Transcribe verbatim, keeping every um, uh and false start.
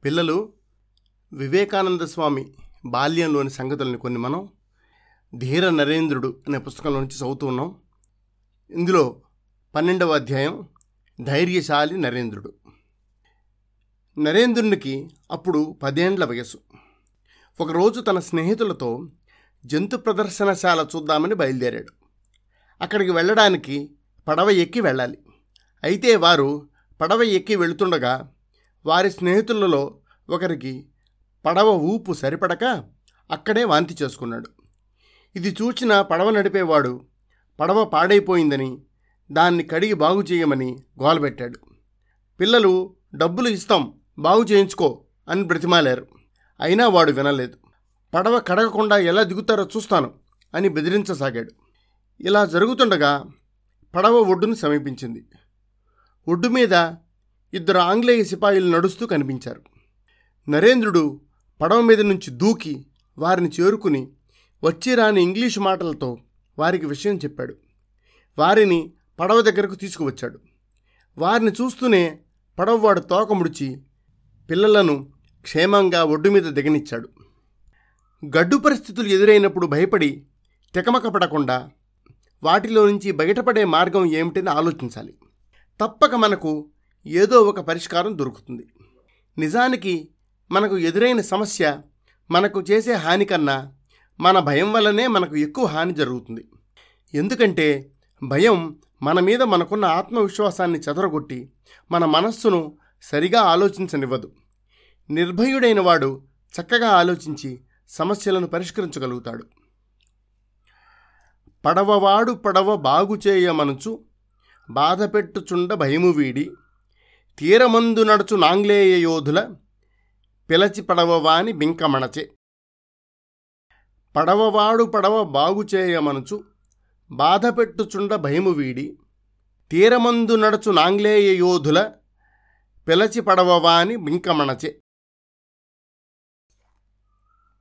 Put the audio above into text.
పిల్లలు, వివేకానంద స్వామి బాల్యంలోని సంగతులని కొన్ని మనం ధీర నరేంద్రుడు అనే పుస్తకంలో నుంచి చదువుతూ ఉన్నాం. ఇందులో పన్నెండవ అధ్యాయం ధైర్యశాలి నరేంద్రుడు. నరేంద్రునికి అప్పుడు పదేండ్ల వయసు. ఒకరోజు తన స్నేహితులతో జంతు ప్రదర్శనశాల చూద్దామని బయలుదేరాడు. అక్కడికి వెళ్ళడానికి పడవ ఎక్కి వెళ్ళాలి. అయితే వారు పడవ ఎక్కి వెళుతుండగా వారి స్నేహితులలో ఒకరికి పడవ ఊపు సరిపడక అక్కడే వాంతి చేసుకున్నాడు. ఇది చూచిన పడవ నడిపేవాడు పడవ పాడైపోయిందని, దాన్ని కడిగి బాగు చేయమని గోలబెట్టాడు. పిల్లలు డబ్బులు ఇస్తాం, బాగు చేయించుకో అని బ్రతిమాలారు. అయినా వాడు వినలేదు. పడవ కడగకుండా ఎలా దిగుతారో చూస్తాను అని బెదిరించసాగాడు. ఇలా జరుగుతుండగా పడవ ఒడ్డును సమీపించింది. ఒడ్డు మీద ఇద్దరు ఆంగ్లేయ సిపాయిలు నడుస్తూ కనిపించారు. నరేంద్రుడు పడవ మీద నుంచి దూకి వారిని చేరుకుని వచ్చిరాని ఇంగ్లీషు మాటలతో వారికి విషయం చెప్పాడు. వారిని పడవ దగ్గరకు తీసుకువచ్చాడు. వారిని చూస్తూనే పడవవాడు తోక ముడిచి పిల్లలను క్షేమంగా ఒడ్డు మీద దిగనిచ్చాడు. గడ్డు పరిస్థితులు ఎదురైనప్పుడు భయపడి తెకమక పడకుండా వాటిలో నుంచి బయటపడే మార్గం ఏమిటని ఆలోచించాలి. తప్పక మనకు ఏదో ఒక పరిష్కారం దొరుకుతుంది. నిజానికి మనకు ఎదురైన సమస్య మనకు చేసే హాని కన్నా మన భయం వల్లనే మనకు ఎక్కువ హాని జరుగుతుంది. ఎందుకంటే భయం మన మీద మనకున్న ఆత్మవిశ్వాసాన్ని చెదరగొట్టి మన మనస్సును సరిగా ఆలోచించనివ్వదు. నిర్భయుడైన వాడు చక్కగా ఆలోచించి సమస్యలను పరిష్కరించగలుగుతాడు. పడవవాడు పడవ బాగు చేయమనుచు బాధపెట్టుచుండ భయము వీడి తీరమందు నడుచు నాంగ్లేయ యోధుల పిలచి పడవవాని బింకమణచే. పడవవాడు పడవ బాగు చేయమనుచు బాధపెట్టుచుండ భయము వీడి తీరమందు నడుచు నాంగ్లేయ యోధుల పిలచి పడవవాని బింకమణచే.